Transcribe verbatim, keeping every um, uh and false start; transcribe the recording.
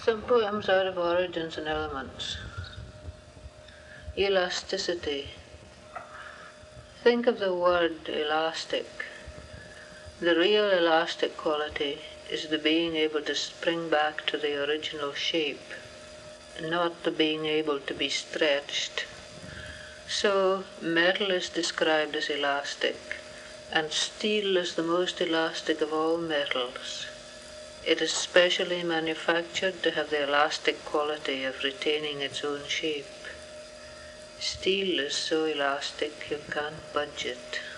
Some poems out of Origins and Elements. Elasticity. Think of the word elastic. The real elastic quality is the being able to spring back to the original shape, not the being able to be stretched. So, metal is described as elastic, and steel is the most elastic of all metals. It is specially manufactured to have the elastic quality of retaining its own shape. Steel is so elastic you can't budge it.